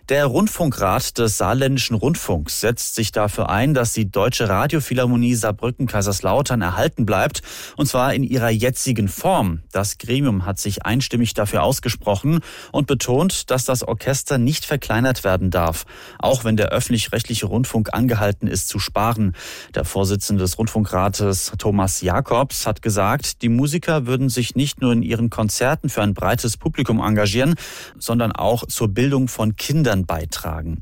Der Rundfunkrat des Saarländischen Rundfunks setzt sich dafür ein, dass die Deutsche Radiophilharmonie Saarbrücken-Kaiserslautern erhalten bleibt, und zwar in ihrer jetzigen Form. Das Gremium hat sich einstimmig dafür ausgesprochen und betont, dass das Orchester nicht verkleinert werden darf, auch wenn der öffentlich-rechtliche Rundfunk angehalten ist zu sparen. Der Vorsitzende des Rundfunkrates, Thomas Jakobs, hat gesagt, die Musiker würden sich nicht nur in ihren Konzerten für ein breites Publikum engagieren, sondern auch zur Bildung von Kindern beitragen.